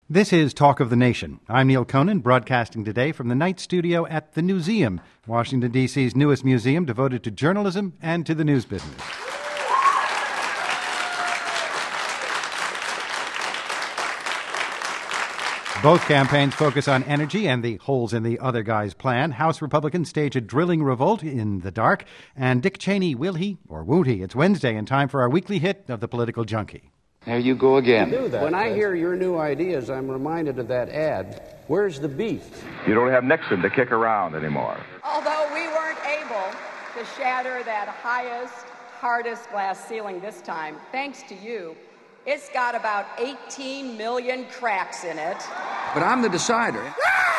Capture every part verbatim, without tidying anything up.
This is Talk of the Nation. I'm Neil Conan, broadcasting today from the night studio at the Newseum, Washington, D C's newest museum devoted to journalism and to the news business. Both campaigns focus on energy and the holes in the other guy's plan. House Republicans stage a drilling revolt in the dark. And Dick Cheney, will he or won't he? It's Wednesday and time for our weekly hit of the Political Junkie. There you go again. That, when I hear your new ideas, I'm reminded of that ad. Where's the beef? You don't have Nixon to kick around anymore. Although we weren't able to shatter that highest, hardest glass ceiling this time, thanks to you, it's got about eighteen million cracks in it. But I'm the decider.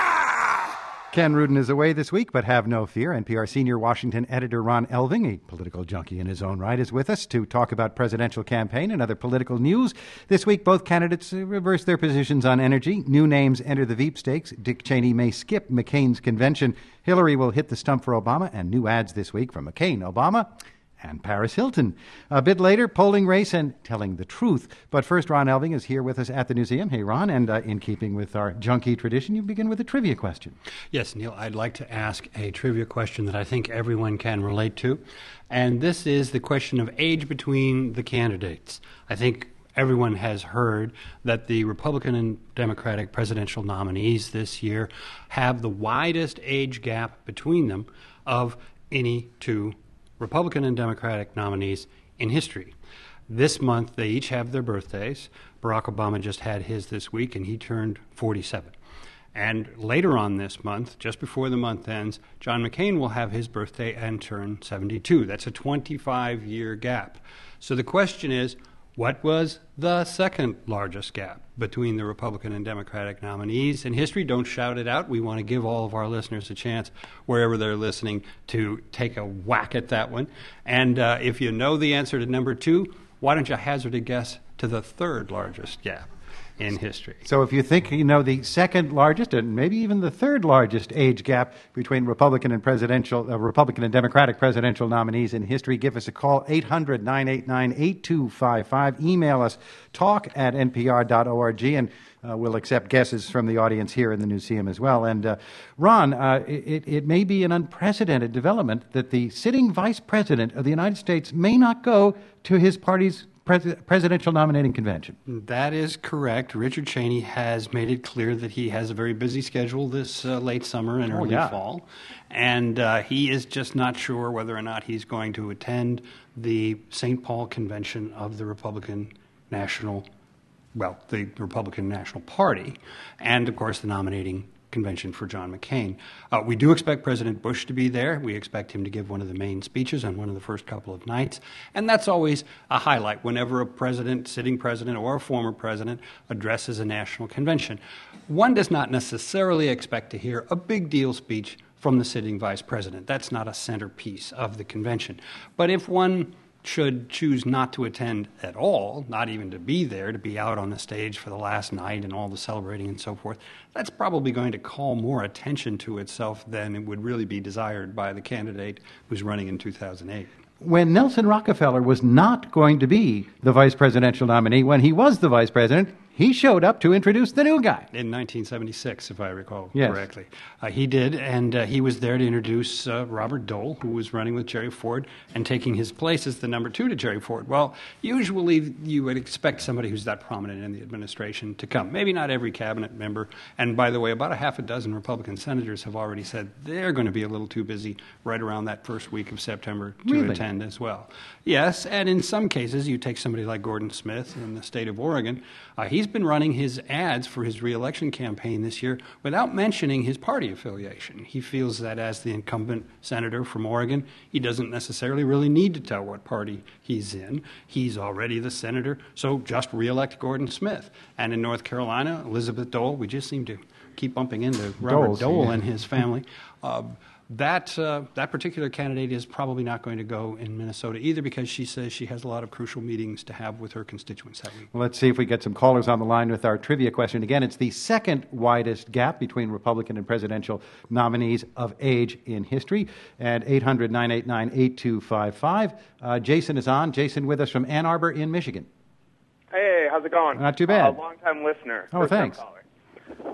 Ken Rudin is away this week, but have no fear. N P R senior Washington editor Ron Elving, a political junkie in his own right, is with us to talk about presidential campaign and other political news. This week, both candidates reverse their positions on energy. New names enter the Veep stakes. Dick Cheney may skip McCain's convention. Hillary will hit the stump for Obama, and new ads this week from McCain, Obama, and Paris Hilton. A bit later, polling race and telling the truth. But first, Ron Elving is here with us at the Newseum. Hey, Ron, and uh, in keeping with our junkie tradition, you begin with a trivia question. Yes, Neil, I'd like to ask a trivia question that I think everyone can relate to. And this is the question of age between the candidates. I think everyone has heard that the Republican and Democratic presidential nominees this year have the widest age gap between them of any two Republican and Democratic nominees in history. This month, they each have their birthdays. Barack Obama just had his this week, and he turned forty-seven. And later on this month, just before the month ends, John McCain will have his birthday and turn seventy-two. That's a twenty-five-year gap. So the question is, what was the second largest gap between the Republican and Democratic nominees in history? Don't shout it out. We want to give all of our listeners a chance, wherever they're listening, to take a whack at that one. And uh, if you know the answer to number two, why don't you hazard a guess to the third largest gap in history? So if you think you know the second largest and maybe even the third largest age gap between Republican and presidential, uh, Republican and Democratic presidential nominees in history, give us a call, eight hundred, nine eight nine, eight two five five. Email us, talk at n p r dot org, and uh, we'll accept guesses from the audience here in the Newseum as well. And uh, Ron, uh, it, it may be an unprecedented development that the sitting vice president of the United States may not go to his party's Pres- presidential nominating convention. That is correct. Richard Cheney has made it clear that he has a very busy schedule this uh, late summer and oh, early yeah. fall, and uh, he is just not sure whether or not he's going to attend the Saint Paul convention of the Republican National, well, the Republican National Party, and of course the nominating convention for John McCain. Uh, we do expect President Bush to be there. We expect him to give one of the main speeches on one of the first couple of nights. And that's always a highlight whenever a president, sitting president, or a former president addresses a national convention. One does not necessarily expect to hear a big deal speech from the sitting vice president. That's not a centerpiece of the convention. But if one should choose not to attend at all, not even to be there, to be out on the stage for the last night and all the celebrating and so forth, that's probably going to call more attention to itself than it would really be desired by the candidate who's running in two thousand eight. When Nelson Rockefeller was not going to be the vice presidential nominee, when he was the vice president, he showed up to introduce the new guy. In nineteen seventy-six, if I recall yes. correctly. Uh, he did, and uh, he was there to introduce uh, Robert Dole, who was running with Jerry Ford and taking his place as the number two to Jerry Ford. Well, usually you would expect somebody who's that prominent in the administration to come. Maybe not every cabinet member. And by the way, about a half a dozen Republican senators have already said they're going to be a little too busy right around that first week of September to really? attend as well. Yes, and in some cases, you take somebody like Gordon Smith in the state of Oregon. Uh, he's been running his ads for his reelection campaign this year without mentioning his party affiliation. He feels that as the incumbent senator from Oregon, he doesn't necessarily really need to tell what party he's in. He's already the senator, so just reelect Gordon Smith. And in North Carolina, Elizabeth Dole, we just seem to keep bumping into Robert Doles, Dole yeah. and his family. Uh, That uh, that particular candidate is probably not going to go in Minnesota either, because she says she has a lot of crucial meetings to have with her constituents that week. Well, let's see if we get some callers on the line with our trivia question. Again, it's the second widest gap between Republican and presidential nominees of age in history. At eight hundred, nine eight nine, eight two five five. Uh, Jason is on. Jason with us from Ann Arbor in Michigan. Hey, how's it going? Not too bad. Uh, long-time listener. Oh, thanks. Caller.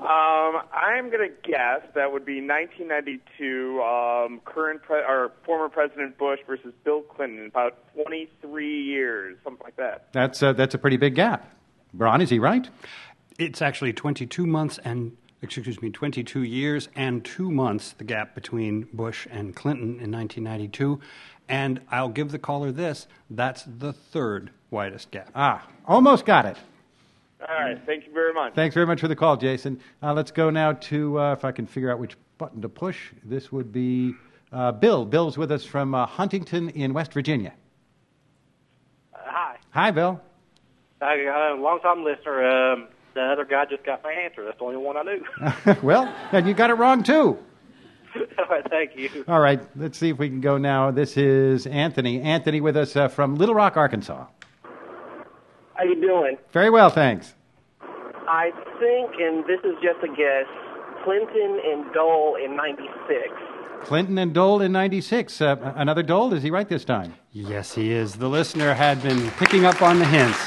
Um, I'm going to guess that would be nineteen ninety-two, um, current pre- or former President Bush versus Bill Clinton, about twenty-three years, something like that. That's uh, that's a pretty big gap. Ron, is he right? It's actually twenty-two months and, excuse me, twenty-two years and two months, the gap between Bush and Clinton in nineteen ninety-two. And I'll give the caller this, that's the third widest gap. Ah, almost got it. All right. Thank you very much. Thanks very much for the call, Jason. Uh, let's go now to, uh, if I can figure out which button to push, this would be uh, Bill. Bill's with us from uh, Huntington in West Virginia. Uh, hi. Hi, Bill. I got a long-time listener. Um, the other guy just got my answer. That's the only one I knew. Well, and you got it wrong, too. All right, thank you. All right, let's see if we can go now. This is Anthony. Anthony with us uh, from Little Rock, Arkansas. How you doing? Very well, thanks. I think, and this is just a guess, Clinton and Dole in ninety-six. Clinton and Dole in ninety-six. Uh, another Dole? Is he right this time? Yes, he is. The listener had been picking up on the hints.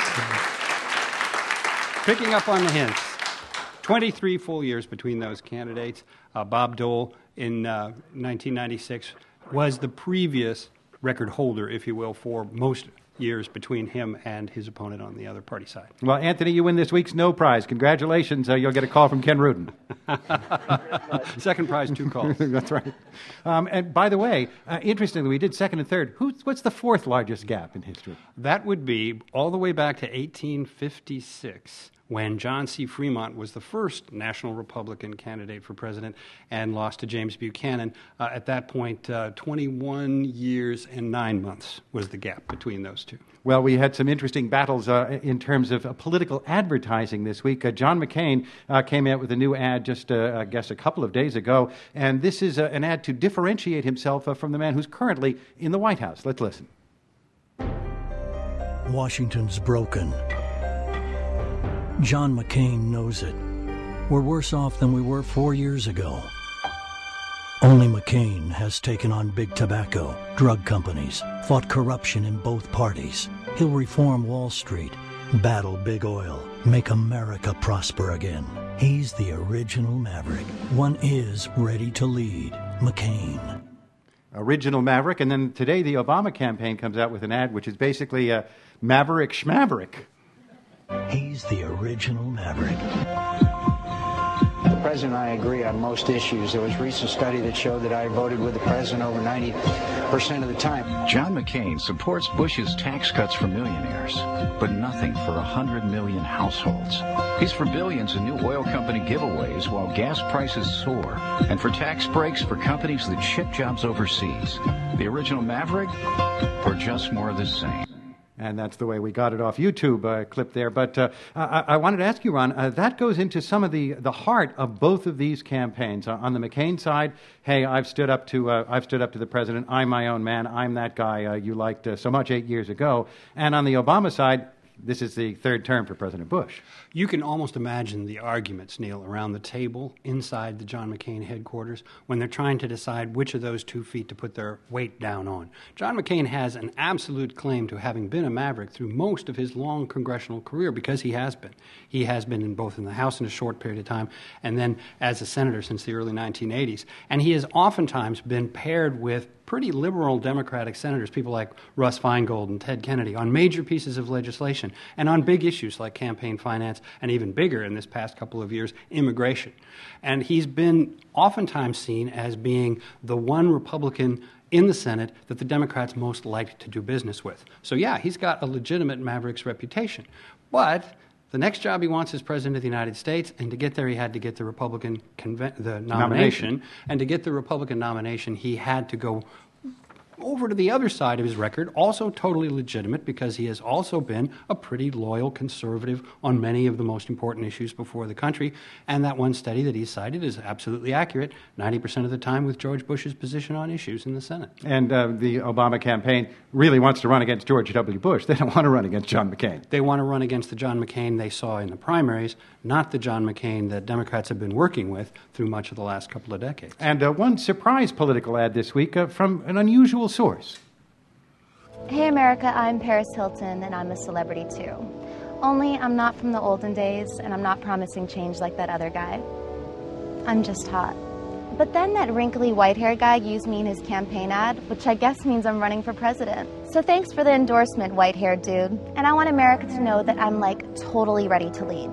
Picking up on the hints. twenty-three full years between those candidates. Uh, Bob Dole in uh, nineteen ninety-six was the previous record holder, if you will, for most years between him and his opponent on the other party side. Well, Anthony, you win this week's No Prize. Congratulations. Uh, you'll get a call from Ken Rudin. Second prize, two calls. That's right. Um, and by the way, uh, interestingly, we did second and third. Who's, what's the fourth largest gap in history? That would be all the way back to eighteen fifty-six, when John C. Fremont was the first national Republican candidate for president and lost to James Buchanan. Uh, at that point, uh, twenty-one years and nine months was the gap between those two. Well, we had some interesting battles uh, in terms of uh, political advertising this week. Uh, John McCain uh, came out with a new ad just, uh, I guess, a couple of days ago, and this is uh, an ad to differentiate himself uh, from the man who's currently in the White House. Let's listen. Washington's broken. John McCain knows it. We're worse off than we were four years ago. Only McCain has taken on big tobacco, drug companies, fought corruption in both parties. He'll reform Wall Street, battle big oil, make America prosper again. He's the original maverick. One is ready to lead. McCain. Original maverick. And then today the Obama campaign comes out with an ad which is basically a maverick schmaverick. He's the original maverick. The President and I agree on most issues. There was a recent study that showed that I voted with the President over ninety percent of the time. John McCain supports Bush's tax cuts for millionaires, but nothing for one hundred million households. He's for billions in new oil company giveaways while gas prices soar, and for tax breaks for companies that ship jobs overseas. The original maverick, or just more of the same? And that's the way we got it off YouTube uh, clip there. But uh, I, I wanted to ask you, Ron, uh, that goes into some of the, the heart of both of these campaigns. Uh, on the McCain side, hey, I've stood up to uh, I've stood up to the president. I'm my own man. I'm that guy uh, you liked uh, so much eight years ago. And on the Obama side, this is the third term for President Bush. You can almost imagine the arguments, Neil, around the table inside the John McCain headquarters when they're trying to decide which of those two feet to put their weight down on. John McCain has an absolute claim to having been a maverick through most of his long congressional career, because he has been. He has been in both in the House in a short period of time and then as a senator since the early nineteen eighties. And he has oftentimes been paired with pretty liberal Democratic senators, people like Russ Feingold and Ted Kennedy, on major pieces of legislation and on big issues like campaign finance and even bigger in this past couple of years, immigration. And he's been oftentimes seen as being the one Republican in the Senate that the Democrats most like to do business with. So yeah, he's got a legitimate maverick's reputation. But the next job he wants is President of the United States, and to get there he had to get the Republican conven- the nomination, nomination. And to get the Republican nomination, he had to go over to the other side of his record, also totally legitimate, because he has also been a pretty loyal conservative on many of the most important issues before the country. And that one study that he cited is absolutely accurate, ninety percent of the time with George Bush's position on issues in the Senate. And uh, the Obama campaign really wants to run against George W. Bush. They don't want to run against John McCain. They want to run against the John McCain they saw in the primaries, not the John McCain that Democrats have been working with through much of the last couple of decades. And uh, one surprise political ad this week uh, from an unusual source. Hey America, I'm Paris Hilton, and I'm a celebrity too. Only I'm not from the olden days, and I'm not promising change like that other guy. I'm just hot. But then that wrinkly white-haired guy used me in his campaign ad, which I guess means I'm running for president. So thanks for the endorsement, white-haired dude. And I want America to know that I'm, like, totally ready to lead.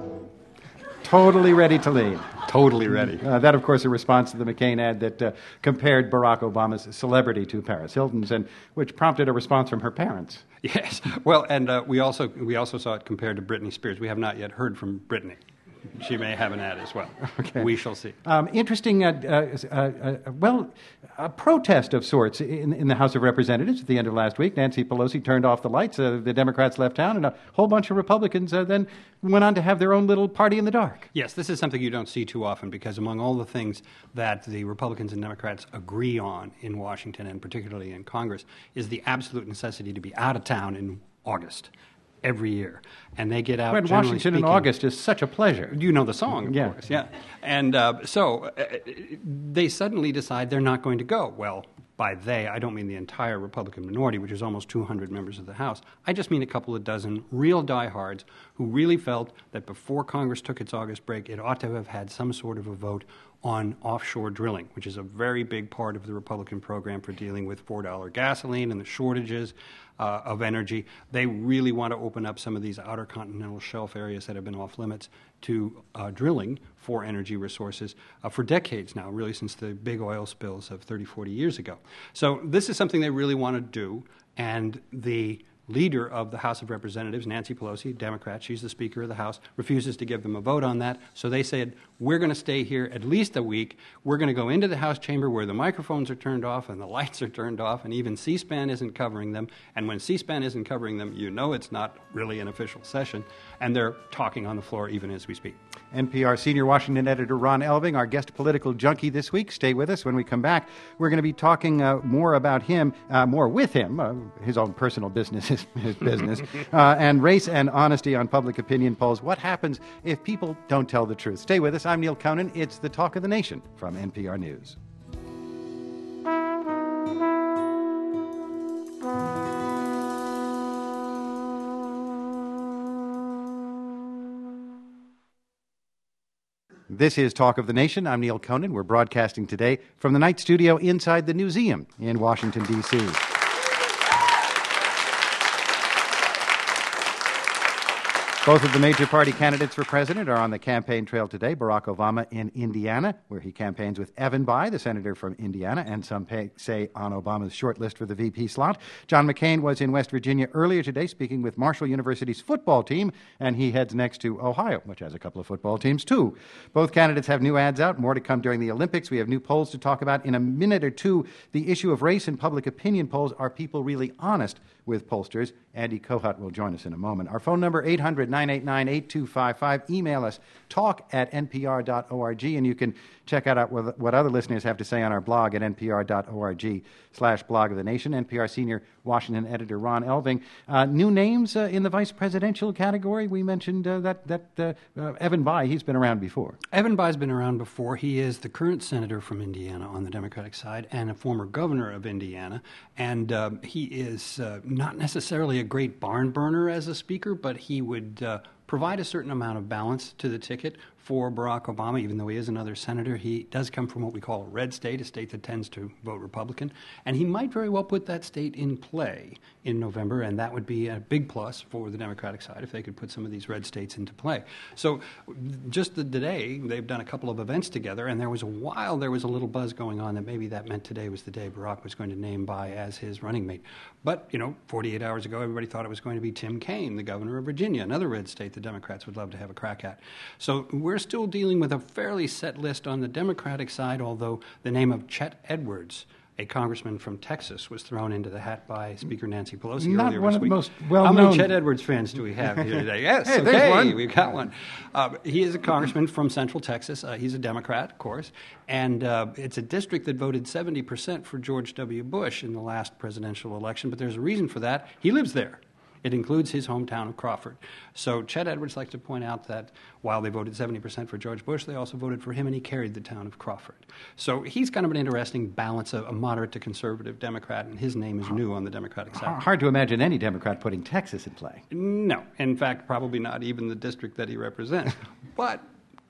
Totally ready to lead. Totally ready. Uh, that, of course, a response to the McCain ad that uh, compared Barack Obama's celebrity to Paris Hilton's, and which prompted a response from her parents. Yes. Well, and uh, we also we also saw it compared to Britney Spears. We have not yet heard from Britney. She may have an ad as well. Okay. We shall see. Um, interesting, uh, uh, uh, uh, well, a protest of sorts in, in the House of Representatives at the end of last week. Nancy Pelosi turned off the lights, uh, the Democrats left town, and a whole bunch of Republicans uh, then went on to have their own little party in the dark. Yes, this is something you don't see too often because among all the things that the Republicans and Democrats agree on in Washington and particularly in Congress is the absolute necessity to be out of town in August. Every year, and they get out. When Washington speaking, in August is such a pleasure. You know the song, of yeah. course, yeah. And uh, so uh, they suddenly decide they're not going to go. Well, by they, I don't mean the entire Republican minority, which is almost two hundred members of the House. I just mean a couple of dozen real diehards who really felt that before Congress took its August break, it ought to have had some sort of a vote on offshore drilling, which is a very big part of the Republican program for dealing with four dollar gasoline and the shortages uh, of energy. They really want to open up some of these outer continental shelf areas that have been off limits to uh, drilling for energy resources uh, for decades now, really since the big oil spills of thirty, forty years ago. So this is something they really want to do, and the leader of the House of Representatives, Nancy Pelosi, Democrat, she's the Speaker of the House, refuses to give them a vote on that. So they said, we're going to stay here at least a week. We're going to go into the House chamber where the microphones are turned off and the lights are turned off, and even C-SPAN isn't covering them. And when C-SPAN isn't covering them, you know it's not really an official session. And they're talking on the floor even as we speak. N P R senior Washington editor Ron Elving, our guest political junkie this week. Stay with us. When we come back, we're going to be talking uh, more about him, uh, more with him, uh, his own personal business, his, his business, uh, and race and honesty on public opinion polls. What happens if people don't tell the truth? Stay with us. I'm Neil Conan. It's the Talk of the Nation from N P R News. This is Talk of the Nation. I'm Neil Conan. We're broadcasting today from the night studio inside the Newseum in Washington, D C Both of the major party candidates for president are on the campaign trail today. Barack Obama in Indiana, where he campaigns with Evan Bayh, the senator from Indiana, and some pay, say on Obama's short list for the V P slot. John McCain was in West Virginia earlier today speaking with Marshall University's football team, and he heads next to Ohio, which has a couple of football teams too. Both candidates have new ads out, more to come during the Olympics. We have new polls to talk about in a minute or two. The issue of race and public opinion polls. Are people really honest with pollsters? Andy Kohut will join us in a moment. Our phone number, eight hundred, nine eight nine, eight two five five. Email us, talk at n p r dot org, and you can check out what other listeners have to say on our blog at n p r dot org slash blog of the nation. N P R senior Washington editor Ron Elving. Uh, new names uh, in the vice presidential category. We mentioned uh, that, that uh, uh, Evan Bayh, he's been around before. Evan Bayh's been around before. He is the current senator from Indiana on the Democratic side and a former governor of Indiana. And uh, he is uh, not necessarily a great barn burner as a speaker, but he would uh, provide a certain amount of balance to the ticket for Barack Obama. Even though he is another senator, he does come from what we call a red state, a state that tends to vote Republican, and he might very well put that state in play in November, and that would be a big plus for the Democratic side if they could put some of these red states into play. So just the, today, they've done a couple of events together, and there was a while there was a little buzz going on that maybe that meant today was the day Barack was going to name Bayh as his running mate. But, you know, forty-eight hours ago, everybody thought it was going to be Tim Kaine, the governor of Virginia, another red state the Democrats would love to have a crack at. So we're still dealing with a fairly set list on the Democratic side, although the name of Chet Edwards, a congressman from Texas, was thrown into the hat by Speaker Nancy Pelosi Not earlier one this of week. the most well-known. How many Chet Edwards fans do we have here today? Yes, hey, okay, there's one. We've got one. Uh, he is a congressman from Central Texas. Uh, he's a Democrat, of course, and uh, it's a district that voted seventy percent for George W. Bush in the last presidential election, but there's a reason for that. He lives there. It includes his hometown of Crawford. So Chet Edwards likes to point out that while they voted seventy percent for George Bush, they also voted for him, and he carried the town of Crawford. So he's kind of an interesting balance of a moderate to conservative Democrat, and his name is new on the Democratic side. Hard to imagine any Democrat putting Texas in play. No. In fact, probably not even the district that he represents. But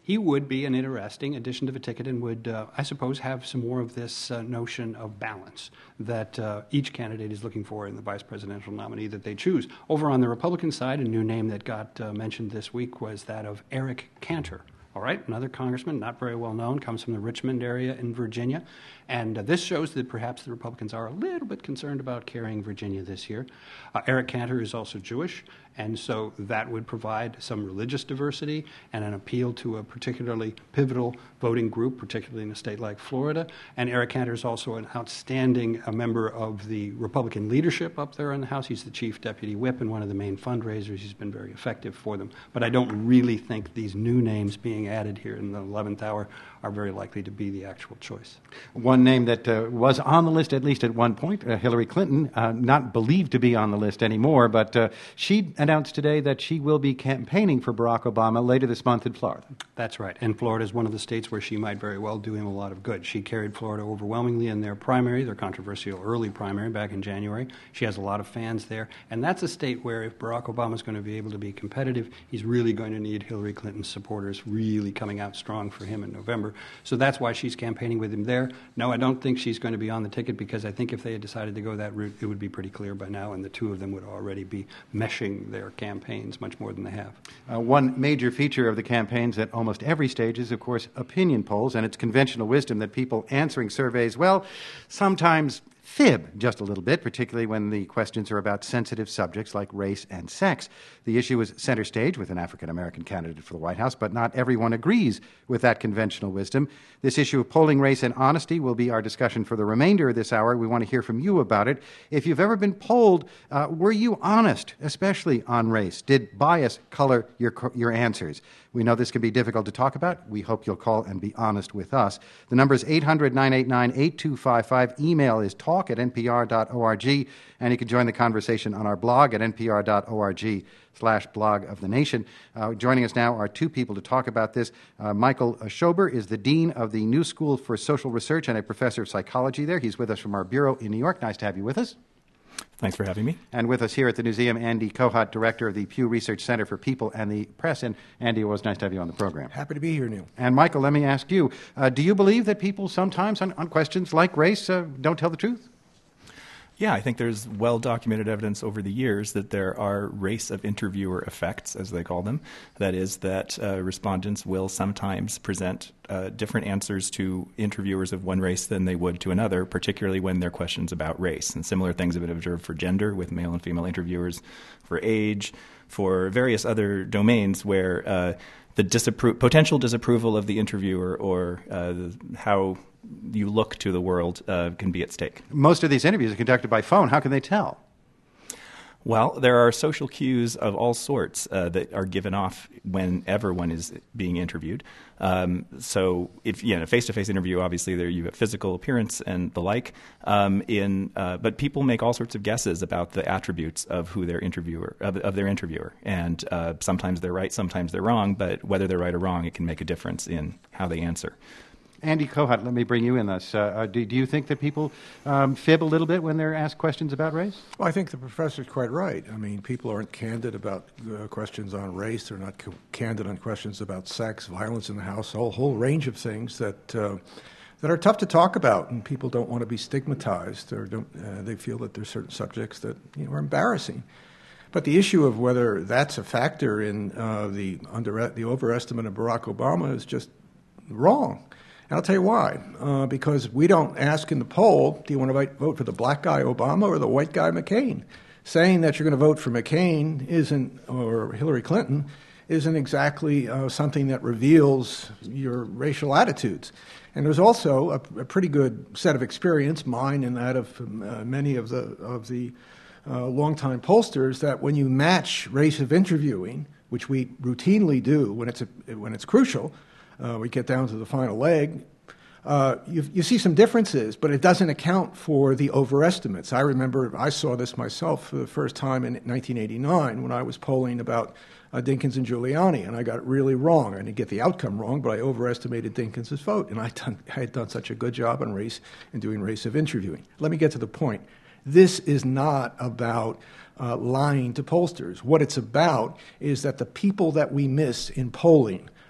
he would be an interesting addition to the ticket and would, uh, I suppose, have some more of this uh, notion of balance that uh, each candidate is looking for in the vice presidential nominee that they choose. Over on the Republican side, a new name that got uh, mentioned this week was that of Eric Cantor. All right, another congressman, not very well known, comes from the Richmond area in Virginia. And uh, this shows that perhaps the Republicans are a little bit concerned about carrying Virginia this year. Uh, Eric Cantor is also Jewish, and so that would provide some religious diversity and an appeal to a particularly pivotal voting group, particularly in a state like Florida. And Eric Cantor is also an outstanding a member of the Republican leadership up there in the House. He's the chief deputy whip and one of the main fundraisers. He's been very effective for them. But I don't really think these new names being added here in the eleventh hour are very likely to be the actual choice. One name that uh, was on the list, at least at one point, uh, Hillary Clinton, uh, not believed to be on the list anymore, but uh, she announced today that she will be campaigning for Barack Obama later this month in Florida. That's right. And Florida is one of the states where she might very well do him a lot of good. She carried Florida overwhelmingly in their primary, their controversial early primary back in January. She has a lot of fans there. And that's a state where if Barack Obama is going to be able to be competitive, he's really going to need Hillary Clinton's supporters really coming out strong for him in November. So that's why she's campaigning with him there. No, I don't think she's going to be on the ticket because I think if they had decided to go that route, it would be pretty clear by now, and the two of them would already be meshing their campaigns much more than they have. Uh, one major feature of the campaigns at almost every stage is, of course, opinion polls, and it's conventional wisdom that people answering surveys, well, sometimes fib just a little bit, particularly when the questions are about sensitive subjects like race and sex. The issue is center stage with an African-American candidate for the White House, but not everyone agrees with that conventional wisdom. This issue of polling race and honesty will be our discussion for the remainder of this hour. We want to hear from you about it. If you've ever been polled, uh, were you honest, especially on race? Did bias color your, your answers? We know this can be difficult to talk about. We hope you'll call and be honest with us. The number is eight hundred, nine eight nine, eight two five five. Email is talk at n p r dot org. And you can join the conversation on our blog at n p r dot org slash blog of the nation. Uh, joining us now are two people to talk about this. Uh, Michael Schober is the Dean of the New School for Social Research and a professor of psychology there. He's with us from our bureau in New York. Nice to have you with us. Thanks for having me. And with us here at the museum, Andy Kohut, director of the Pew Research Center for People and the Press. And Andy, it was nice to have you on the program. Happy to be here, Neil. And Michael, let me ask you, uh, do you believe that people sometimes on, on questions like race uh, don't tell the truth? Yeah, I think there's well-documented evidence over the years that there are race of interviewer effects, as they call them. That is, that uh, respondents will sometimes present uh, different answers to interviewers of one race than they would to another, particularly when they're questions about race. And similar things have been observed for gender with male and female interviewers, for age, for various other domains where uh, the disappro- potential disapproval of the interviewer or uh, how you look to the world uh, can be at stake. Most of these interviews are conducted by phone. How can they tell? Well, there are social cues of all sorts uh, that are given off whenever one is being interviewed. Um, so, if you know, a face-to-face interview, obviously, there you have physical appearance and the like. Um, in uh, but people make all sorts of guesses about the attributes of who their interviewer of, of their interviewer, and uh, sometimes they're right, sometimes they're wrong. But whether they're right or wrong, it can make a difference in how they answer. Andy Kohut, let me bring you in this. Uh, do, do you think that people um, fib a little bit when they're asked questions about race? Well, I think the professor's quite right. I mean, people aren't candid about uh, questions on race. They're not co- candid on questions about sex, violence in the house, a whole, whole range of things that uh, that are tough to talk about, and people don't want to be stigmatized, or don't, uh, they feel that there's certain subjects that you know, are embarrassing. But the issue of whether that's a factor in uh, the under the overestimate of Barack Obama is just wrong. And I'll tell you why. Uh, because we don't ask in the poll, do you want to vote for the black guy Obama or the white guy McCain? Saying that you're going to vote for McCain isn't, or Hillary Clinton, isn't exactly uh, something that reveals your racial attitudes. And there's also a, a pretty good set of experience, mine and that of uh, many of the of the uh, longtime pollsters, that when you match race of interviewing, which we routinely do when it's a, when it's crucial, Uh, we get down to the final leg, uh, you, you see some differences, but it doesn't account for the overestimates. I remember I saw this myself for the first time in nineteen eighty-nine when I was polling about uh, Dinkins and Giuliani, and I got it really wrong. I didn't get the outcome wrong, but I overestimated Dinkins' vote, and I, done, I had done such a good job on race and doing race of interviewing. Let me get to the point. This is not about uh, lying to pollsters. What it's about is that the people that we miss in polling,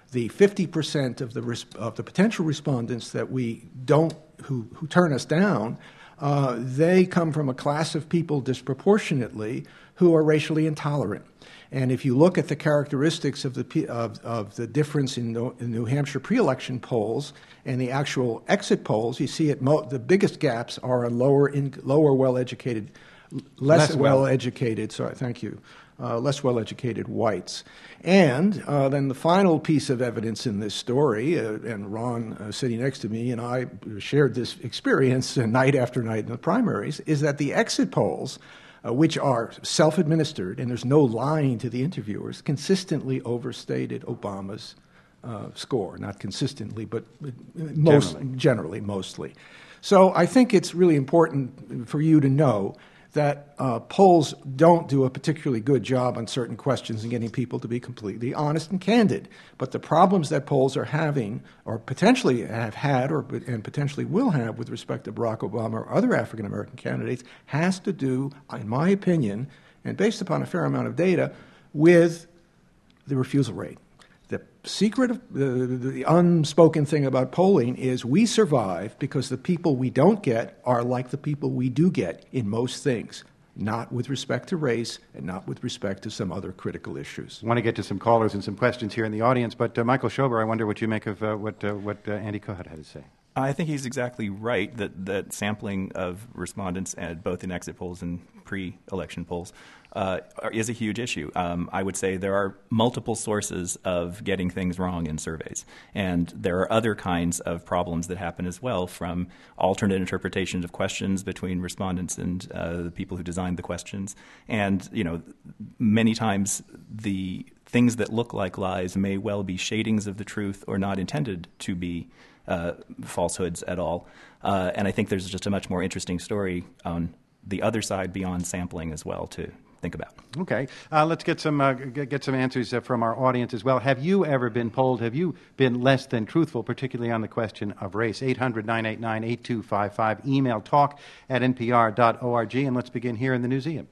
the fifty percent of the res- of the potential respondents that we don't who who turn us down, uh, they come from a class of people disproportionately who are racially intolerant. And if you look at the characteristics of the of, of the difference in, no, in New Hampshire pre-election polls and the actual exit polls, you see it. Mo- the biggest gaps are on lower in, lower well-educated, less, less well. well-educated. Sorry, thank you. Uh, less well-educated whites. And uh, then the final piece of evidence in this story, uh, and Ron uh, sitting next to me and I shared this experience uh, night after night in the primaries, is that the exit polls, uh, which are self-administered and there's no lying to the interviewers, consistently overstated Obama's uh, score. Not consistently, but most, generally. generally, mostly. So I think it's really important for you to know that uh, polls don't do a particularly good job on certain questions in getting people to be completely honest and candid. But the problems that polls are having, or potentially have had, or and potentially will have with respect to Barack Obama or other African-American candidates, has to do, in my opinion, and based upon a fair amount of data, with the refusal rate. The secret of the, the, the unspoken thing about polling is we survive because the people we don't get are like the people we do get in most things, not with respect to race and not with respect to some other critical issues. I want to get to some callers and some questions here in the audience, but uh, Michael Schober, I wonder what you make of uh, what uh, what uh, Andy Kohut had to say. I think he's exactly right that, that sampling of respondents, at both in exit polls and pre-election polls, uh, is a huge issue. Um, I would say there are multiple sources of getting things wrong in surveys, and there are other kinds of problems that happen as well, from alternate interpretations of questions between respondents and uh, the people who designed the questions. And, you know, many times the things that look like lies may well be shadings of the truth or not intended to be Uh, falsehoods at all. Uh, and I think there's just a much more interesting story on the other side beyond sampling as well to think about. Okay. Uh, let's get some uh, get, get some answers uh, from our audience as well. Have you ever been polled? Have you been less than truthful, particularly on the question of race? eight hundred, nine eight nine, eight two five five. Email talk at n p r dot org. And let's begin here in the museum.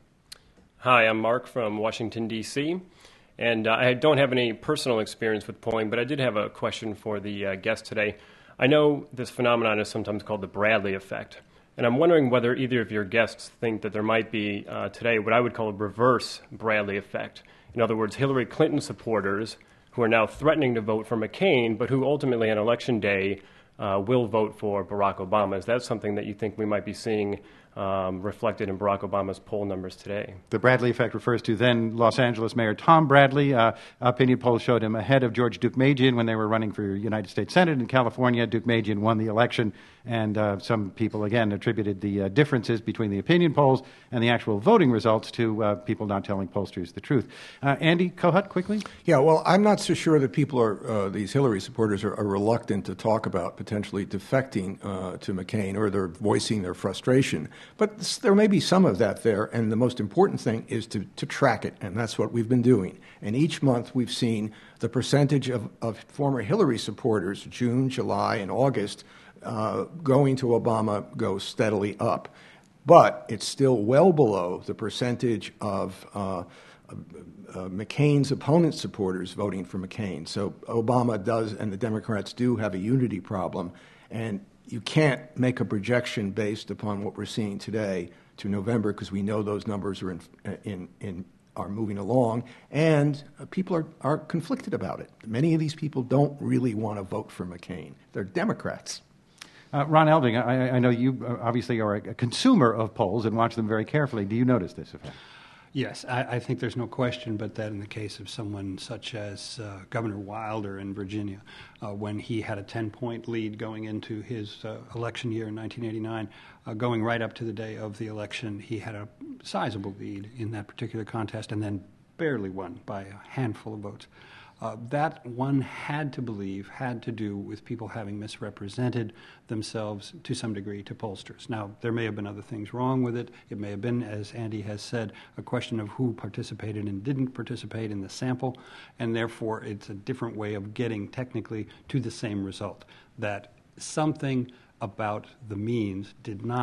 Hi, I'm Mark from Washington, D C And uh, I don't have any personal experience with polling, but I did have a question for the uh, guest today. I know this phenomenon is sometimes called the Bradley effect, and I'm wondering whether either of your guests think that there might be uh, today what I would call a reverse Bradley effect. In other words, Hillary Clinton supporters who are now threatening to vote for McCain, but who ultimately on Election Day uh, will vote for Barack Obama. Is that something that you think we might be seeing um, reflected in Barack Obama's poll numbers today? The Bradley effect refers to then Los Angeles Mayor Tom Bradley. Uh, opinion polls showed him ahead of George Deukmejian when they were running for United States Senate in California. Deukmejian won the election, and uh, some people, again, attributed the uh, differences between the opinion polls and the actual voting results to uh, people not telling pollsters the truth. Uh, Andy Kohut, quickly? Yeah, well, I'm not so sure that people are, uh, these Hillary supporters are, are reluctant to talk about potentially defecting uh, to McCain, or they're voicing their frustration. But this, there may be some of that there, and the most important thing is to, to track it, and that's what we've been doing. And each month we've seen the percentage of, of former Hillary supporters, June, July, and August, uh, going to Obama go steadily up. But it's still well below the percentage of uh, uh, McCain's opponent supporters voting for McCain. So Obama does, and the Democrats do, have a unity problem, and you can't make a projection based upon what we're seeing today to November, because we know those numbers are in, in, in are moving along, and uh, people are, are conflicted about it. Many of these people don't really want to vote for McCain. They're Democrats. Uh, Ron Elving, I, I know you obviously are a consumer of polls and watch them very carefully. Do you notice this effect? Yes, I, I think there's no question but that in the case of someone such as uh, Governor Wilder in Virginia, uh, when he had a ten-point lead going into his uh, election year in nineteen eighty-nine, uh, going right up to the day of the election, he had a sizable lead in that particular contest and then barely won by a handful of votes. Uh, that one had to believe had to do with people having misrepresented themselves to some degree to pollsters. Now, there may have been other things wrong with it. It may have been, as Andy has said, a question of who participated and didn't participate in the sample, and therefore it's a different way of getting technically to the same result, that something about the means did not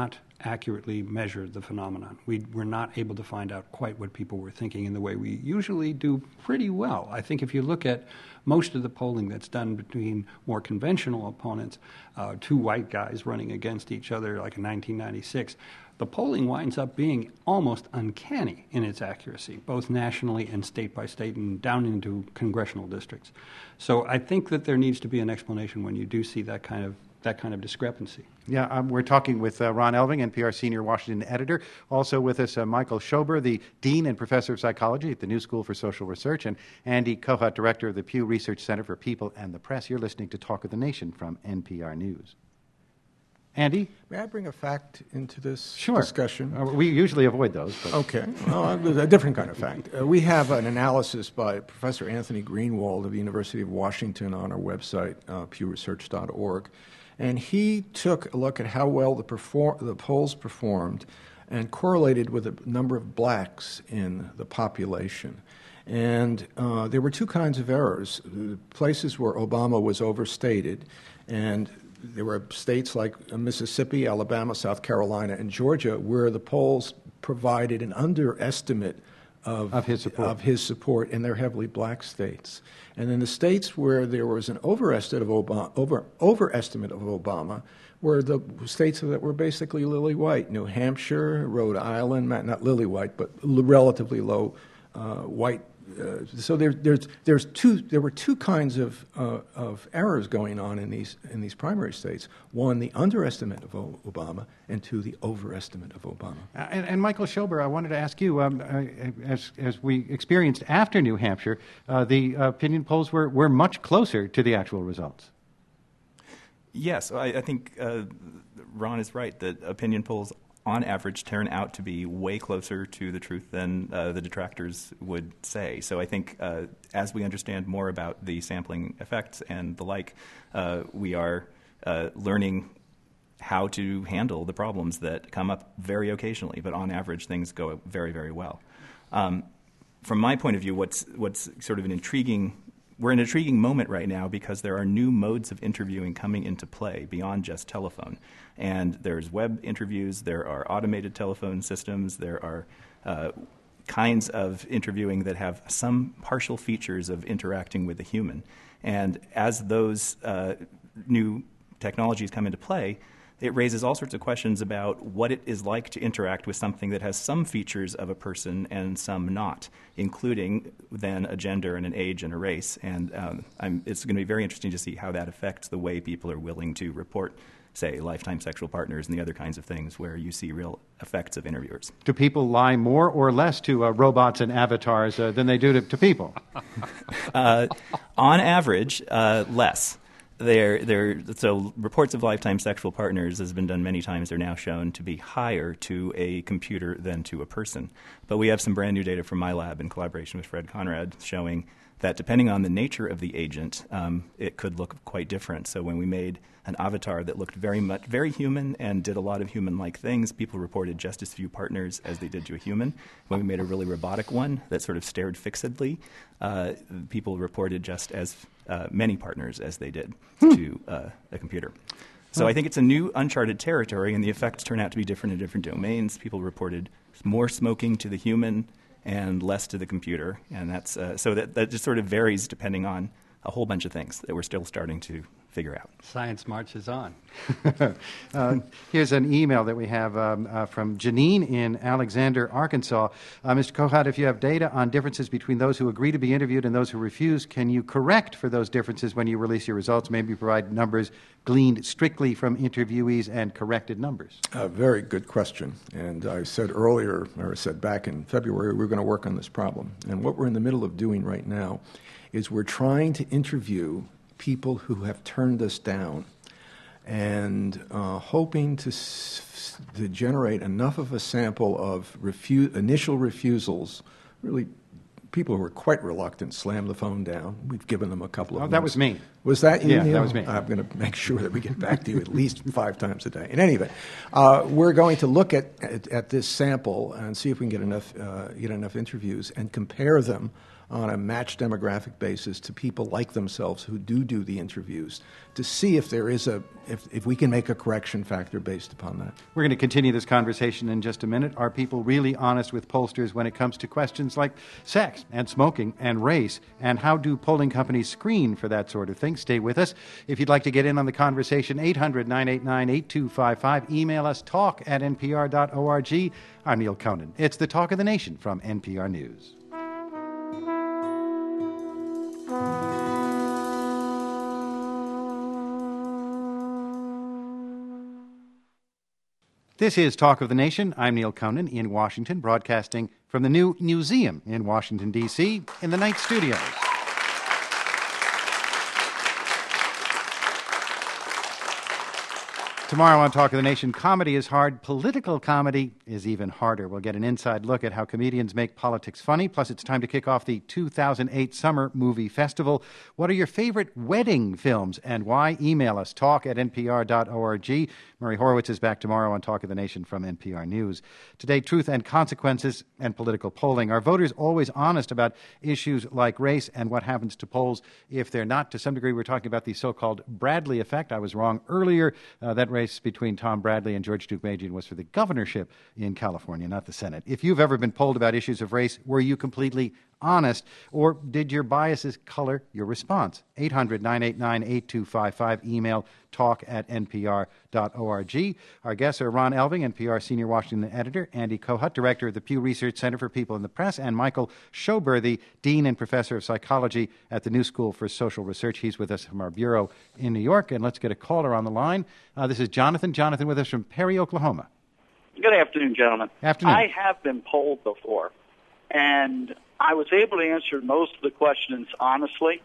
accurately measure the phenomenon. We were not able to find out quite what people were thinking in the way we usually do pretty well. I think if you look at most of the polling that's done between more conventional opponents, uh, two white guys running against each other like in nineteen ninety-six, the polling winds up being almost uncanny in its accuracy, both nationally and state by state and down into congressional districts. So I think that there needs to be an explanation when you do see that kind of that kind of discrepancy. Yeah, um, we're talking with uh, Ron Elving, N P R senior Washington editor. Also with us, uh, Michael Schober, the dean and professor of psychology at the New School for Social Research, and Andy Kohut, director of the Pew Research Center for People and the Press. You're listening to Talk of the Nation from N P R News. Andy? May I bring a fact into this sure. discussion? Uh, we usually avoid those. But. Okay. Well, a different kind of fact. Uh, we have an analysis by Professor Anthony Greenwald of the University of Washington on our website, uh, pew research dot org. And he took a look at how well the, perform- the polls performed and correlated with the number of blacks in the population. And uh, there were two kinds of errors. The places where Obama was overstated, and there were states like Mississippi, Alabama, South Carolina, and Georgia where the polls provided an underestimate of, of, his, support. of his support in their heavily black states. And in the states where there was an overestimate of Obama, over, overestimate of Obama were the states that were basically lily white: New Hampshire, Rhode Island, not lily white, but relatively low uh, white. Uh, so there, there's, there's two, there were two kinds of, uh, of errors going on in these, in these primary states. One, the underestimate of o- Obama, and two, the overestimate of Obama. Uh, and, and Michael Schober, I wanted to ask you, um, uh, as, as we experienced after New Hampshire, uh, the opinion polls were, were much closer to the actual results. Yes, I, I think uh, Ron is right that opinion polls on average turn out to be way closer to the truth than uh, the detractors would say. So I think uh, as we understand more about the sampling effects and the like, uh, we are uh, learning how to handle the problems that come up very occasionally, but on average things go very, very well. Um, from my point of view, what's, what's sort of an intriguing We're in an intriguing moment right now because there are new modes of interviewing coming into play beyond just telephone. And there's web interviews, there are automated telephone systems, there are uh, kinds of interviewing that have some partial features of interacting with a human. And as those uh, new technologies come into play, it raises all sorts of questions about what it is like to interact with something that has some features of a person and some not, including then a gender and an age and a race. And um, I'm, it's going to be very interesting to see how that affects the way people are willing to report, say, lifetime sexual partners and the other kinds of things where you see real effects of interviewers. Do people lie more or less to uh, robots and avatars uh, than they do to, to people? uh, on average, uh, less. They're, they're, so reports of lifetime sexual partners has been done many times. They're now shown to be higher to a computer than to a person. But we have some brand new data from my lab in collaboration with Fred Conrad showing that depending on the nature of the agent, um, it could look quite different. So when we made an avatar that looked very much very human and did a lot of human-like things, people reported just as few partners as they did to a human. When we made a really robotic one that sort of stared fixedly, uh, people reported just as uh, many partners as they did hmm. to uh, a computer. So I think it's a new uncharted territory, and the effects turn out to be different in different domains. People reported more smoking to the human and less to the computer, and that's uh, so that, that just sort of varies depending on a whole bunch of things that we're still starting to figure out. Science marches on. uh, here's an email that we have um, uh, from Janine in Alexander, Arkansas. Uh, Mister Kohut, if you have data on differences between those who agree to be interviewed and those who refuse, can you correct for those differences when you release your results? Maybe provide numbers gleaned strictly from interviewees and corrected numbers. A very good question. And I said earlier, or I said back in February, we're going to work on this problem. And what we're in the middle of doing right now is we're trying to interview people who have turned us down and uh, hoping to, s- to generate enough of a sample of refu- initial refusals, really people who are quite reluctant slam the phone down. We've given them a couple of Oh, months. that was me. Was that you, Yeah, Neil? that was me. I'm going to make sure that we get back to you at least five times a day. In any event, uh, we're going to look at, at, at this sample and see if we can get enough, uh, get enough interviews and compare them on a matched demographic basis to people like themselves who do do the interviews to see if there is a if, if we can make a correction factor based upon that. We're going to continue this conversation in just a minute. Are people really honest with pollsters when it comes to questions like sex and smoking and race? And how do polling companies screen for that sort of thing? Stay with us. If you'd like to get in on the conversation, eight hundred, nine eight nine, eight two five five. Email us, talk at n p r dot org. I'm Neil Conan. It's the Talk of the Nation from N P R News. This is Talk of the Nation. I'm Neil Conan in Washington, broadcasting from the new museum in Washington, D C, in the Night Studios. Tomorrow on Talk of the Nation, comedy is hard. Political comedy is even harder. We'll get an inside look at how comedians make politics funny. Plus, it's time to kick off the two thousand eight Summer Movie Festival. What are your favorite wedding films and why? Email us, talk at n p r dot org. Murray Horowitz is back tomorrow on Talk of the Nation from N P R News. Today, truth and consequences and political polling. Are voters always honest about issues like race and what happens to polls if they're not? To some degree, we're talking about the so-called Bradley effect. I was wrong earlier. Uh, that race between Tom Bradley and George Deukmejian was for the governorship in California, not the Senate. If you've ever been polled about issues of race, were you completely honest, or did your biases color your response? eight hundred, nine eight nine, eight two five five. Email talk at n p r dot org. Our guests are Ron Elving, N P R Senior Washington Editor, Andy Kohut, Director of the Pew Research Center for People in the Press, and Michael Schoberthy, Dean and Professor of Psychology at the New School for Social Research. He's with us from our bureau in New York. And let's get a caller on the line. Uh, this is Jonathan. Jonathan with us from Perry, Oklahoma. Good afternoon, gentlemen. Afternoon. I have been polled before, and I was able to answer most of the questions honestly.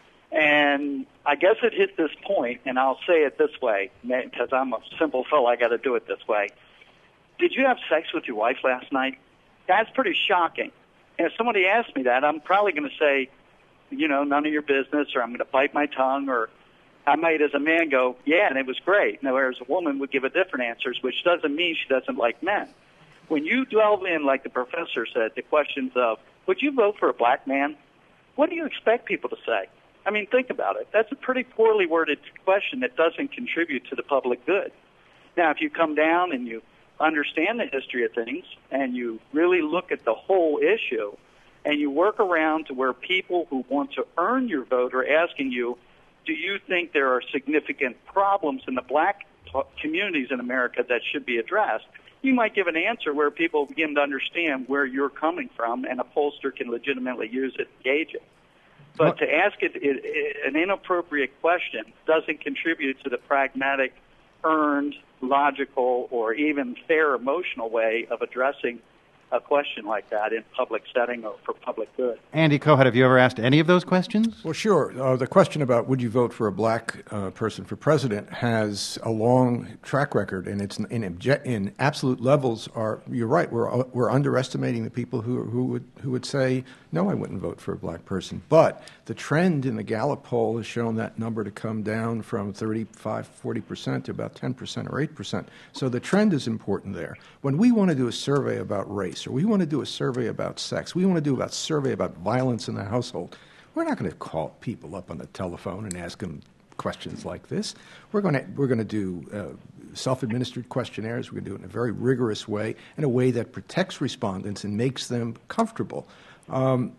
And I guess it hit this point, and I'll say it this way, because I'm a simple fellow, I got to do it this way. Did you have sex with your wife last night? That's pretty shocking. And if somebody asks me that, I'm probably going to say, you know, none of your business, or I'm going to bite my tongue, or I might, as a man, go, yeah, and it was great. Now, whereas a woman would give a different answers, which doesn't mean she doesn't like men. When you delve in, like the professor said, the questions of, would you vote for a black man? What do you expect people to say? I mean, think about it. That's a pretty poorly worded question that doesn't contribute to the public good. Now, if you come down and you understand the history of things and you really look at the whole issue and you work around to where people who want to earn your vote are asking you, do you think there are significant problems in the black communities in America that should be addressed? You might give an answer where people begin to understand where you're coming from, and a pollster can legitimately use it and gauge it. But to ask it, it, it an inappropriate question doesn't contribute to the pragmatic, earned, logical, or even fair emotional way of addressing a question like that in public setting or for public good. Andy Kohut, have you ever asked any of those questions? Well, sure. Uh, the question about would you vote for a black uh, person for president has a long track record, and it's in, obje- in absolute levels. Are you're right? We're we're underestimating the people who who would who would say no, I wouldn't vote for a black person. But the trend in the Gallup poll has shown that number to come down from thirty-five, forty percent to about ten percent or eight percent. So the trend is important there. When we want to do a survey about race, or we want to do a survey about sex, we want to do a survey about violence in the household, we're not going to call people up on the telephone and ask them questions like this. We're going to we're going to do uh, self-administered questionnaires. We're going to do it in a very rigorous way, in a way that protects respondents and makes them comfortable. Um,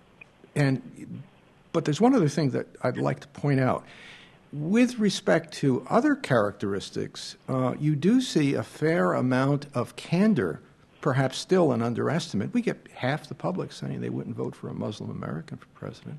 and but there's one other thing that I'd like to point out. With respect to other characteristics, uh, you do see a fair amount of candor, perhaps still an underestimate. We get half the public saying they wouldn't vote for a Muslim American for president.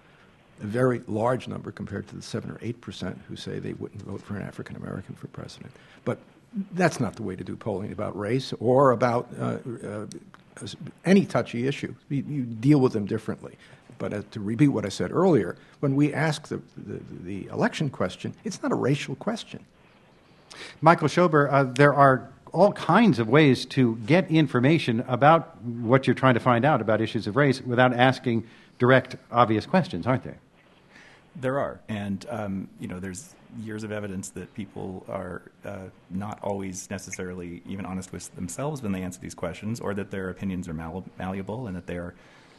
A very large number compared to the seven or eight percent who say they wouldn't vote for an African American for president. But that's not the way to do polling about race or about uh, uh, any touchy issue. You, you deal with them differently. But uh, to repeat what I said earlier, when we ask the, the, the election question, it's not a racial question. Michael Schober, uh, there are all kinds of ways to get information about what you're trying to find out about issues of race without asking direct, obvious questions, aren't there? There are. And, um, you know, there's years of evidence that people are uh, not always necessarily even honest with themselves when they answer these questions, or that their opinions are mal- malleable and that they are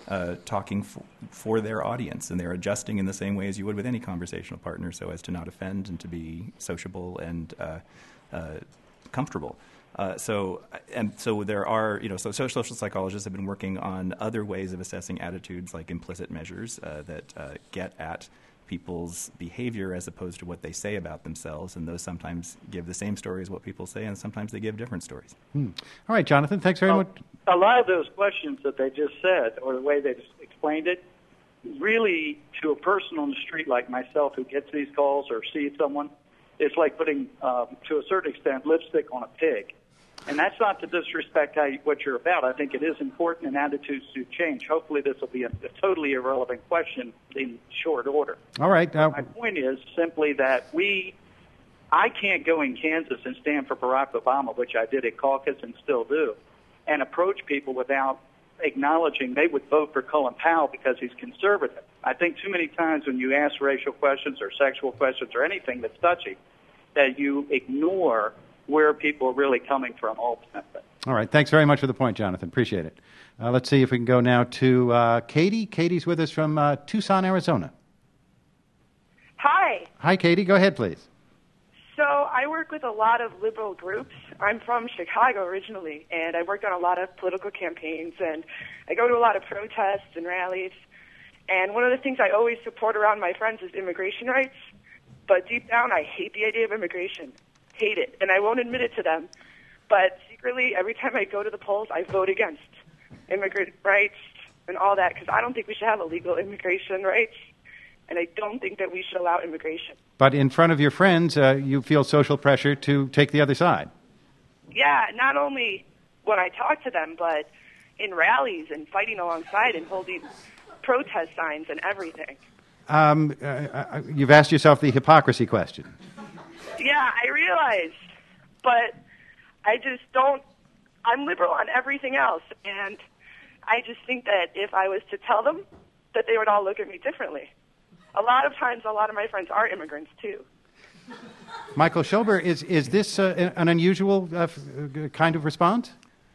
uh, talking f- for their audience, and they're adjusting in the same way as you would with any conversational partner so as to not offend and to be sociable and uh, uh, comfortable. Uh, so, and so there are, you know, so social psychologists have been working on other ways of assessing attitudes, like implicit measures uh, that uh, get at people's behavior as opposed to what they say about themselves, and those sometimes give the same story as what people say, and sometimes they give different stories. Hmm. All right, Jonathan, thanks very well, much. A lot of those questions that they just said, or the way they just explained it, really, to a person on the street like myself who gets these calls or sees someone, it's like putting, um, to a certain extent, lipstick on a pig. And that's not to disrespect how you, what you're about. I think it is important, and attitudes do change. Hopefully this will be a, a totally irrelevant question in short order. All right. Uh, My point is simply that we, I can't go in Kansas and stand for Barack Obama, which I did at caucus and still do, and approach people without acknowledging they would vote for Colin Powell because he's conservative. I think too many times when you ask racial questions or sexual questions or anything that's touchy, that you ignore where people are really coming from ultimately. All right. Thanks very much for the point, Jonathan. Appreciate it. Uh, let's see if we can go now to uh, Katie. Katie's with us from uh, Tucson, Arizona. Hi. Hi, Katie. Go ahead, please. So I work with a lot of liberal groups. I'm from Chicago originally, and I worked on a lot of political campaigns, and I go to a lot of protests and rallies. And one of the things I always support around my friends is immigration rights. But deep down, I hate the idea of immigration. Hate it, and I won't admit it to them. But secretly, every time I go to the polls, I vote against immigrant rights and all that because I don't think we should have illegal immigration rights, and I don't think that we should allow immigration. But in front of your friends, uh, you feel social pressure to take the other side. Yeah, not only when I talk to them, but in rallies and fighting alongside and holding protest signs and everything. Um, uh, uh, you've asked yourself the hypocrisy question. Yeah, I realize, but I just don't, I'm liberal on everything else, and I just think that if I was to tell them, that they would all look at me differently. A lot of times, a lot of my friends are immigrants, too. Michael Schober, is, is this uh, an unusual uh, f- kind of response?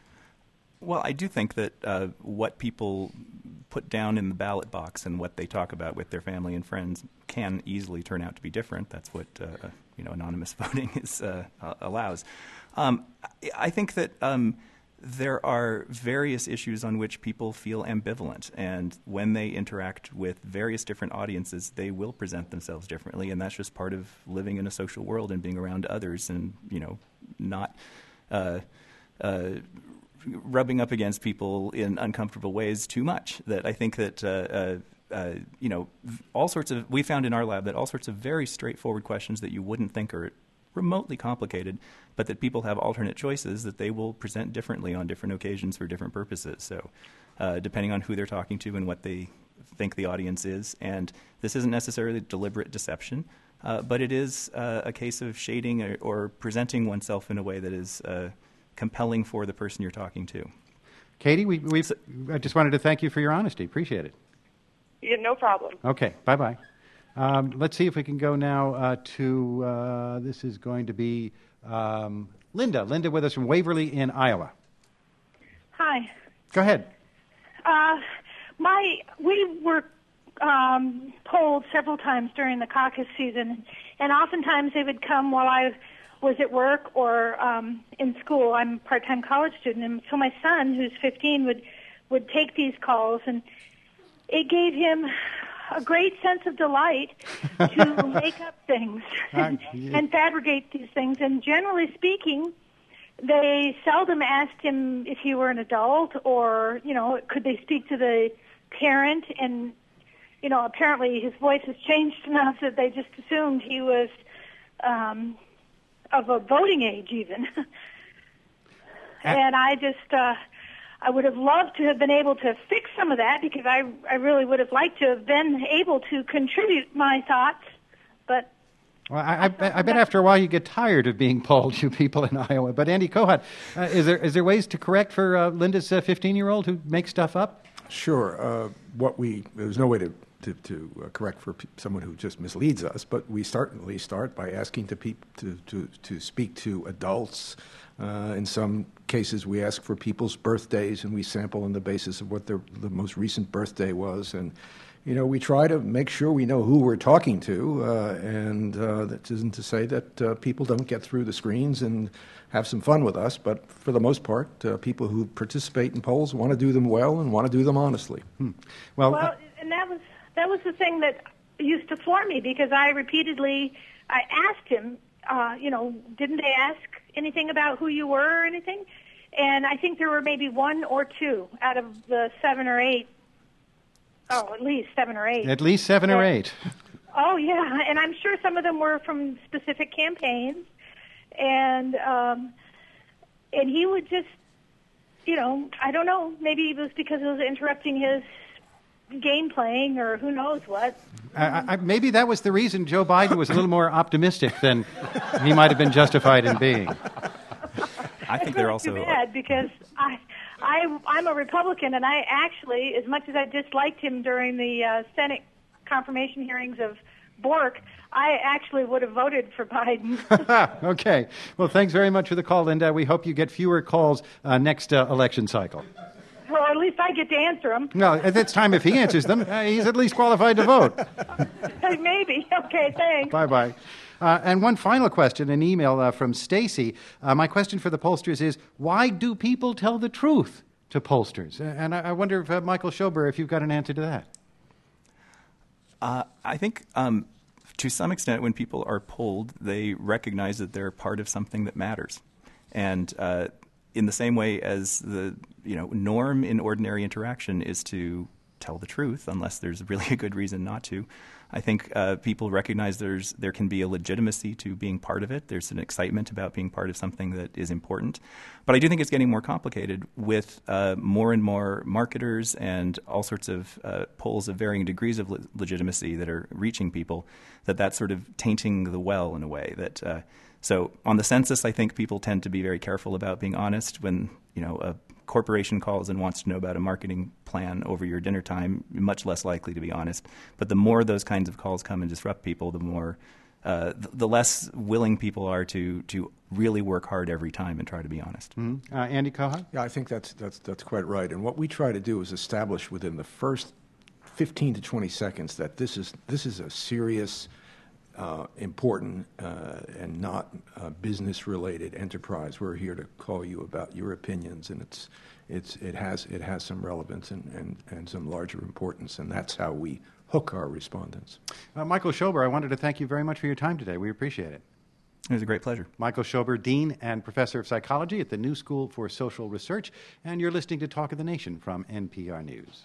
Well, I do think that uh, what people put down in the ballot box and what they talk about with their family and friends can easily turn out to be different. That's what uh, you know anonymous voting is uh, allows. Um, I think that um, there are various issues on which people feel ambivalent, and when they interact with various different audiences, they will present themselves differently, and that's just part of living in a social world and being around others, and you know, not. Uh, uh, rubbing up against people in uncomfortable ways too much. That I think that, uh, uh, uh, you know, all sorts of, we found in our lab that all sorts of very straightforward questions that you wouldn't think are remotely complicated, but that people have alternate choices that they will present differently on different occasions for different purposes. So uh, depending on who they're talking to and what they think the audience is. And this isn't necessarily deliberate deception, uh, but it is uh, a case of shading or, or presenting oneself in a way that is uh, compelling for the person you're talking to. Katie, we we I just wanted to thank you for your honesty. Appreciate it. Yeah, no problem. Okay, bye-bye. Um, let's see if we can go now uh, to, uh, this is going to be um, Linda. Linda with us from Waverly in Iowa. Hi. Go ahead. Uh, my we were um, polled several times during the caucus season, and oftentimes they would come while I was at work or um, in school. I'm a part-time college student, and so my son, who's fifteen, would would take these calls, and it gave him a great sense of delight to make up things and, and fabricate these things. And generally speaking, they seldom asked him if he were an adult or, you know, could they speak to the parent. And, you know, apparently his voice has changed enough that they just assumed he was um, of a voting age even. And I just, uh, I would have loved to have been able to fix some of that because I, I really would have liked to have been able to contribute my thoughts, but... Well, I, I, I bet after a while you get tired of being polled, you people in Iowa. But Andy Kohut, uh, is there is there ways to correct for uh, Linda's uh, fifteen-year-old who makes stuff up? Sure. Uh, what we there's no way to to, to uh, correct for pe- someone who just misleads us, but we certainly start by asking to, peop- to, to, to speak to adults. Uh, in some cases, we ask for people's birthdays, and we sample on the basis of what their the most recent birthday was. And, you know, we try to make sure we know who we're talking to, uh, and uh, that isn't to say that uh, people don't get through the screens and have some fun with us, but for the most part, uh, people who participate in polls want to do them well and want to do them honestly. Hmm. Well, well, uh, and that was that was the thing that used to floor me, because I repeatedly I asked him, uh, you know, didn't they ask anything about who you were or anything? And I think there were maybe one or two out of the seven or eight. Oh, at least seven or eight. At least seven that, or eight. Oh, yeah, and I'm sure some of them were from specific campaigns. And um, and he would just, you know, I don't know, maybe it was because it was interrupting his game playing or who knows what. I, I, maybe that was the reason Joe Biden was a little more optimistic than he might have been justified in being. I think they're also too bad because I, I, I'm a Republican, and I actually, as much as I disliked him during the uh, Senate confirmation hearings of Bork, I actually would have voted for Biden. Okay. Well, thanks very much for the call, Linda. We hope you get fewer calls uh, next uh, election cycle. Well, at least I get to answer them. No, at this time, if he answers them, uh, he's at least qualified to vote. Maybe. Okay, thanks. Bye-bye. Uh, and one final question, an email uh, from Stacy. Uh, my question for the pollsters is, why do people tell the truth to pollsters? And I, I wonder if, uh, Michael Schober, if you've got an answer to that. Uh, I think um, to some extent when people are polled, they recognize that they're part of something that matters. And uh, in the same way as the you know norm in ordinary interaction is to tell the truth, unless there's really a good reason not to, I think uh, people recognize there's there can be a legitimacy to being part of it. There's an excitement about being part of something that is important. But I do think it's getting more complicated with uh, more and more marketers and all sorts of uh, polls of varying degrees of le- legitimacy that are reaching people, that that's sort of tainting the well in a way. That uh, So on the census, I think people tend to be very careful about being honest. When you know a corporation calls and wants to know about a marketing plan over your dinner time, you're much less likely to be honest. But the more those kinds of calls come and disrupt people, the more, uh, th- the less willing people are to to really work hard every time and try to be honest. Mm-hmm. Uh, Andy Kohut? Yeah, I think that's that's that's quite right. And what we try to do is establish within the first fifteen to twenty seconds that this is this is a serious, Uh, important uh, and not uh, business-related enterprise. We're here to call you about your opinions, and it's it's it has it has some relevance and, and, and some larger importance, and that's how we hook our respondents. Uh, Michael Schober, I wanted to thank you very much for your time today. We appreciate it. It was a great pleasure. Michael Schober, Dean and Professor of Psychology at the New School for Social Research, and you're listening to Talk of the Nation from N P R News.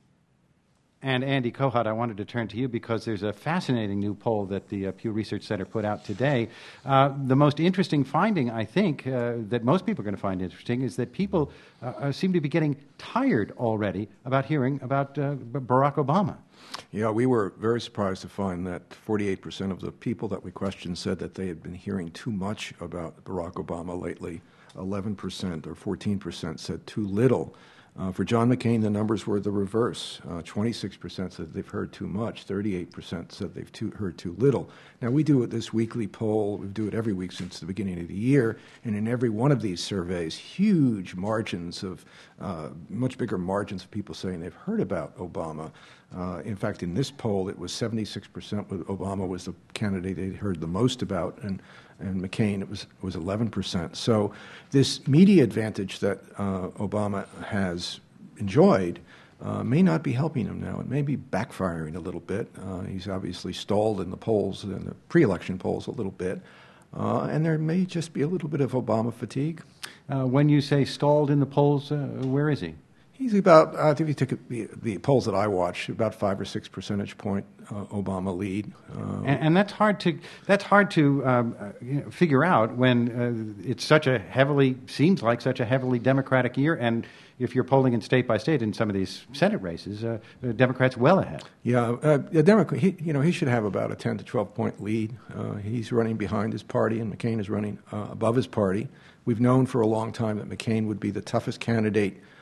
And Andy Kohut, I wanted to turn to you because there's a fascinating new poll that the uh, Pew Research Center put out today. Uh, the most interesting finding, I think, uh, that most people are going to find interesting is that people uh, seem to be getting tired already about hearing about uh, Barack Obama. Yeah, we were very surprised to find that forty-eight percent of the people that we questioned said that they had been hearing too much about Barack Obama lately. eleven percent or fourteen percent said too little. Uh, for John McCain, the numbers were the reverse. Uh, twenty-six percent said they've heard too much. thirty-eight percent said they've too, heard too little. Now, we do it this weekly poll. We do it every week since the beginning of the year. And in every one of these surveys, huge margins of, uh, much bigger margins of people saying they've heard about Obama. Uh, in fact, in this poll, it was seventy-six percent Obama was the candidate they'd heard the most about, and and McCain, it was it was eleven percent. So this media advantage that uh, Obama has enjoyed uh, may not be helping him now. It may be backfiring a little bit. Uh, he's obviously stalled in the polls, in the pre-election polls a little bit. Uh, and there may just be a little bit of Obama fatigue. Uh, when you say stalled in the polls, uh, where is he? He's about, I think if you took the, the polls that I watched, about five or six percentage point uh, Obama lead. Uh, and, and that's hard to that's hard to um, uh, you know, figure out when uh, it's such a heavily, seems like such a heavily Democratic year. And if you're polling in state by state in some of these Senate races, uh, the Democrats well ahead. Yeah, uh, the Democrat, he, you know, he should have about a ten to twelve point lead. Uh, he's running behind his party, and McCain is running uh, above his party. We've known for a long time that McCain would be the toughest candidate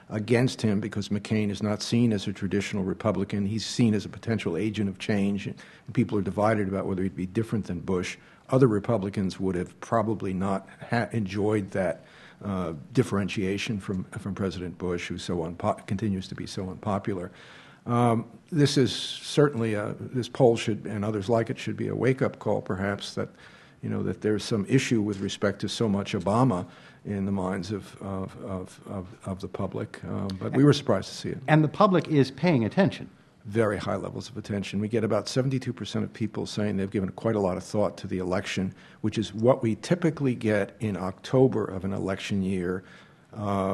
against him because McCain is not seen as a traditional Republican. He's seen as a potential agent of change, and people are divided about whether he'd be different than Bush. Other Republicans would have probably not ha- enjoyed that uh, differentiation from from President Bush, who so unpo- continues to be so unpopular. Um, this is certainly a, this poll should, and others like it, should be a wake-up call, perhaps, that you know that there's some issue with respect to so much Obama in the minds of of of, of, of the public. Um, but we were surprised to see it. And the public is paying attention. Very high levels of attention. We get about seventy-two percent of people saying they've given quite a lot of thought to the election, which is what we typically get in October of an election year. Uh,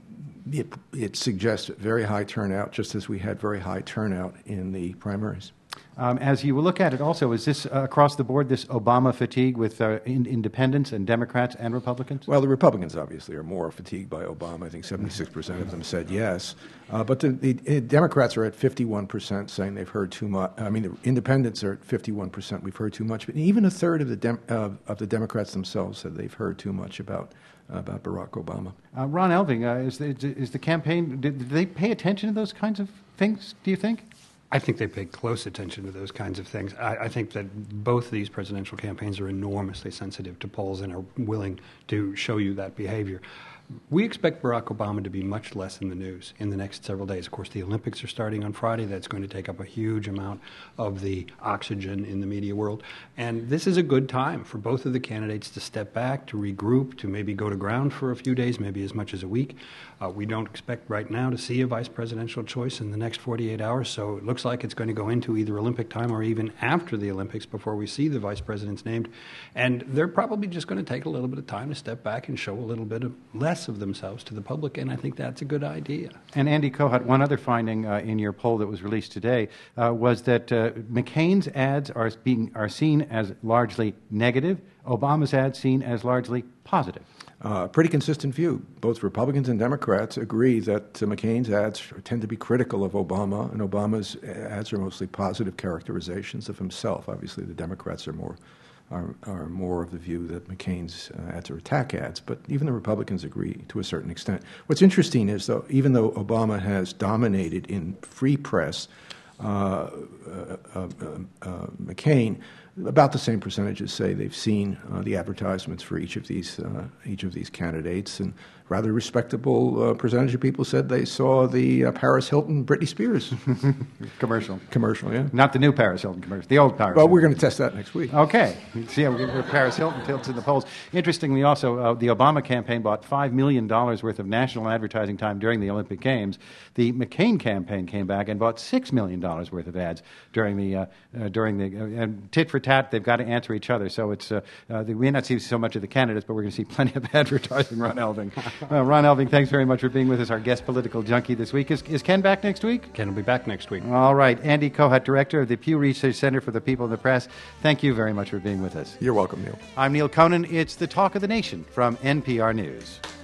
it, it suggests very high turnout, just as we had very high turnout in the primaries. Um, as you look at it also, is this uh, across the board, this Obama fatigue with uh, in- independents and Democrats and Republicans? Well, the Republicans obviously are more fatigued by Obama. I think seventy-six percent of them said yes. Uh, but the, the Democrats are at fifty-one percent saying they've heard too much. I mean, the independents are at fifty-one percent. We've heard too much. But even a third of the Dem- uh, of the Democrats themselves said they've heard too much about uh, about Barack Obama. Uh, Ron Elving, uh, is, the, is the campaign, did, did they pay attention to those kinds of things, do you think? I think they pay close attention to those kinds of things. I, I think that both these presidential campaigns are enormously sensitive to polls and are willing to show you that behavior. We expect Barack Obama to be much less in the news in the next several days. Of course, the Olympics are starting on Friday. That's going to take up a huge amount of the oxygen in the media world. And this is a good time for both of the candidates to step back, to regroup, to maybe go to ground for a few days, maybe as much as a week. Uh, we don't expect right now to see a vice presidential choice in the next forty-eight hours, so it looks like it's going to go into either Olympic time or even after the Olympics before we see the vice presidents named. And they're probably just going to take a little bit of time to step back and show a little bit of less of themselves to the public, and I think that's a good idea. And Andy Kohut, one other finding uh, in your poll that was released today uh, was that uh, McCain's ads are being are seen as largely negative, Obama's ads seen as largely positive. Uh, pretty consistent view. Both Republicans and Democrats agree that uh, McCain's ads tend to be critical of Obama, and Obama's ads are mostly positive characterizations of himself. Obviously, the Democrats are more are, are more of the view that McCain's uh, ads are attack ads, but even the Republicans agree to a certain extent. What's interesting is, though, even though Obama has dominated in free press, uh, uh, uh, uh, McCain, about the same percentages say they've seen uh, the advertisements for each of these uh, each of these candidates, and rather respectable uh, percentage of people said they saw the uh, Paris Hilton Britney Spears commercial. Commercial, yeah. Not the new Paris Hilton commercial, the old Paris. Well, Hilton. we're going to test that next week. Okay. See how where Paris Hilton tilts in the polls. Interestingly, also, uh, the Obama campaign bought five million dollars worth of national advertising time during the Olympic Games. The McCain campaign came back and bought six million dollars worth of ads during the uh, uh, during the uh, and tit for tat. They've got to answer each other. So it's uh, uh, we may not see so much of the candidates, but we're going to see plenty of advertising. Ron Elving, uh, Ron Elving, thanks very much for being with us. Our guest political junkie this week is, is Ken back next week? Ken will be back next week. All right, Andy Kohut, director of the Pew Research Center for the People and the Press. Thank you very much for being with us. You're welcome, Neil. I'm Neil Conan. It's the Talk of the Nation from N P R News.